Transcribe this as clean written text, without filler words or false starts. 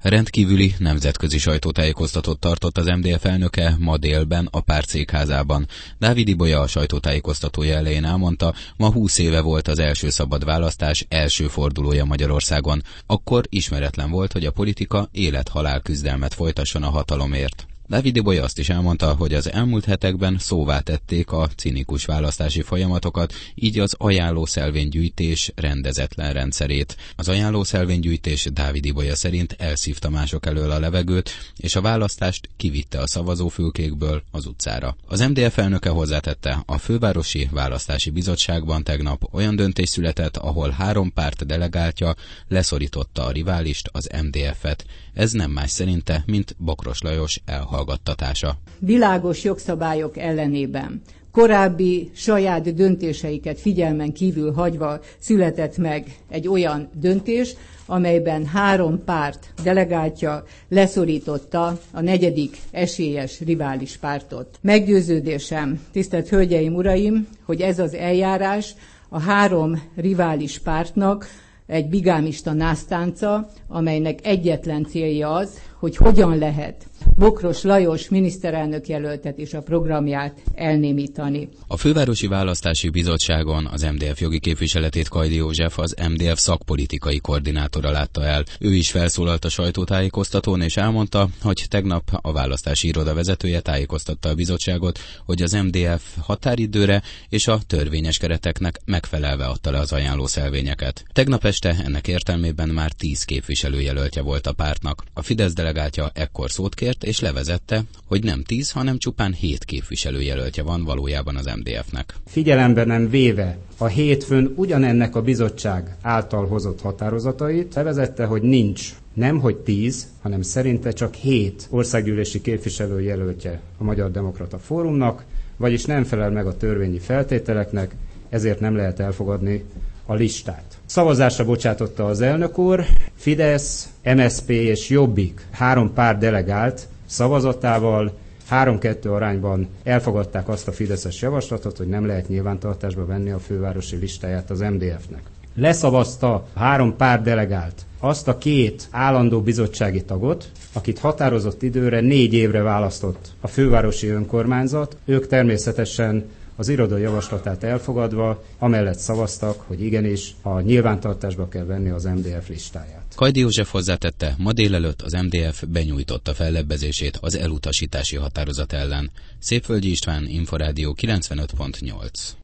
Rendkívüli nemzetközi sajtótájékoztatót tartott az MDF elnöke ma délben a párt székházában. Dávid Ibolya a sajtótájékoztatója elején elmondta, ma 20 éve volt az első szabad választás első fordulója Magyarországon. Akkor ismeretlen volt, hogy a politika élet-halál küzdelmet folytasson a hatalomért. Dávid Ibolya azt is elmondta, hogy az elmúlt hetekben szóvá tették a cinikus választási folyamatokat, így az ajánlószelvénygyűjtés rendezetlen rendszerét. Az ajánlószelvénygyűjtés Dávid Ibolya szerint elszívta mások elől a levegőt, és a választást kivitte a szavazófülkékből az utcára. Az MDF elnöke hozzátette, a Fővárosi Választási Bizottságban tegnap olyan döntés született, ahol 3 párt delegáltja leszorította a riválist, az MDF-et. Ez nem más szerinte, mint Bokros Lajos elhallgattatása. Világos jogszabályok ellenében, korábbi saját döntéseiket figyelmen kívül hagyva született meg egy olyan döntés, amelyben 3 párt delegáltja leszorította a 4. esélyes rivális pártot. Meggyőződésem, tisztelt Hölgyeim, Uraim, hogy ez az eljárás a 3 rivális pártnak egy bigámista násztánca, amelynek egyetlen célja az, hogy hogyan lehet Bokros Lajos miniszterelnök jelöltet és a programját elnémítani. A Fővárosi Választási Bizottságon az MDF jogi képviseletét Kajdi József, az MDF szakpolitikai koordinátora látta el. Ő is felszólalt a sajtótájékoztatón és elmondta, hogy tegnap a választási iroda vezetője tájékoztatta a bizottságot, hogy az MDF határidőre és a törvényes kereteknek megfelelve adta le az ajánlószelvényeket. Tegnap este ennek értelmében már 10 képviselőjelöltje volt a pártnak. A Fidesz delegáltja ekkor szót kért, és levezette, hogy nem 10, hanem csupán 7 képviselőjelöltje van valójában az MDF-nek. Figyelembe nem véve a hétfőn ugyanennek a bizottság által hozott határozatait, levezette, hogy nincs nem hogy 10, hanem szerinte csak 7 országgyűlési képviselőjelöltje a Magyar Demokrata Fórumnak, vagyis nem felel meg a törvényi feltételeknek, ezért nem lehet elfogadni a listát. Szavazásra bocsátotta az elnök úr, Fidesz, MSZP és Jobbik 3 párt delegált szavazatával 3-2 arányban elfogadták azt a fideszes javaslatot, hogy nem lehet nyilvántartásba venni a fővárosi listáját az MDF-nek. Leszavazta 3 párt delegált azt a 2 állandó bizottsági tagot, akit határozott időre 4 évre választott a fővárosi önkormányzat. Ők természetesen az iroda javaslatát elfogadva amellett szavaztak, hogy igenis a nyilvántartásba kell venni az MDF listáját. Kajdi József hozzátette, ma délelőtt az MDF benyújtotta fellebbezését az elutasítási határozat ellen. Szépvölgyi István, Inforádió 95.8.